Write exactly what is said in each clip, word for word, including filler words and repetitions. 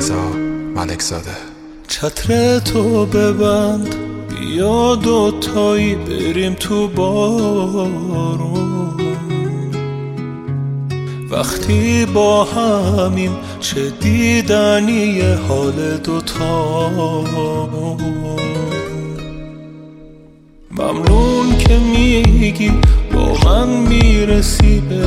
رضا ملکزاده. چتر تو ببند بیا دوتایی بریم تو بارون، وقتی با همیم چه دیدنی حال دوتامون. ممنون که میگی با من میرسی به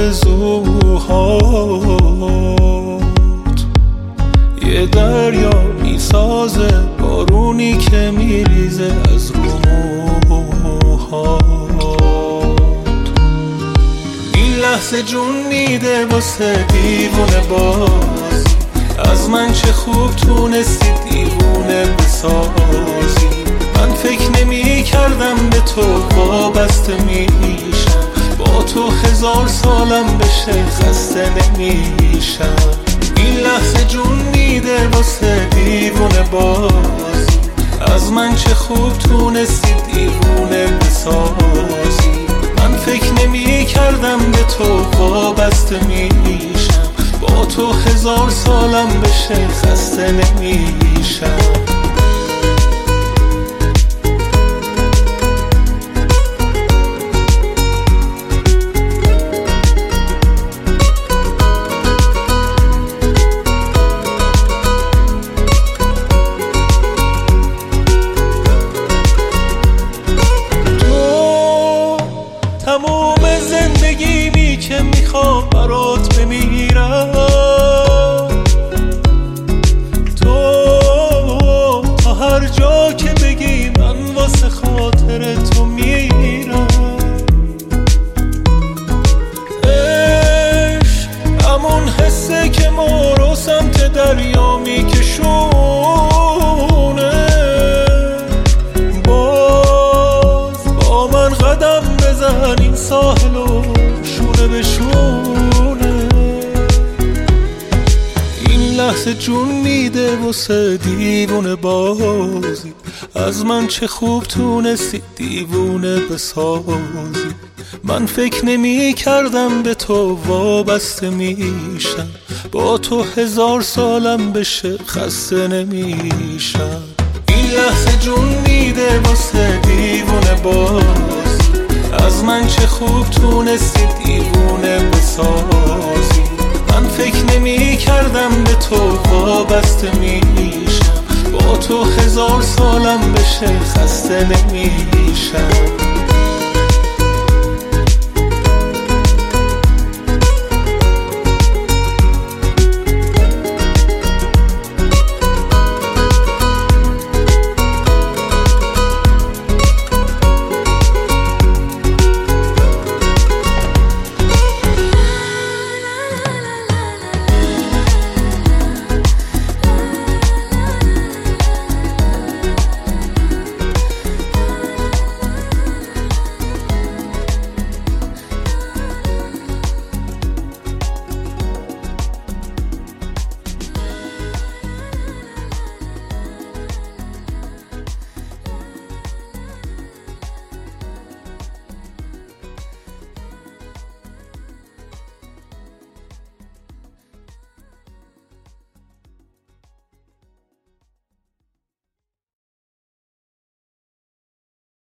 آرزوهات، یه دریا میسازه بارونی که میریزه از رو موهات. این لحظه جون میده واسه دیوونه باز، از من چه خوب تونستی دیوونه بسازی. من فکر نمی کردم به تو وابسته میشم، با تو هزار سالم بشه خسته نمیشم. این لحظه جون میده واسه دیوونه باز، از من چه خوب تونستی دیوونه بسازی. من فکر نمی کردم به تو وابسته میشم، با تو هزار سالم بشه خسته نمیشم. تموم زندگیمی که میخوام برات بمیرم، تو تا هر جا که بگی من واسه خاطر تو میرم. عشق همون حسه که ما رو سمت دریا میکشونه، باز با من قدم بزن این ساحل و شونه به شونه. این لحظه جون میده واسه دیوونه بازی، از من چه خوب تونستی دیوونه بسازی. من فکر نمی کردم به تو وابسته میشم، با تو هزار سالم بشه خسته نمیشم. این لحظه جون میده واسه دیوونه باز، از من چه خوب تونستی دیوونه بسازی. من فکر نمی کردم به تو وابسته میشم، با تو هزار سالم بشه خسته نمیشم.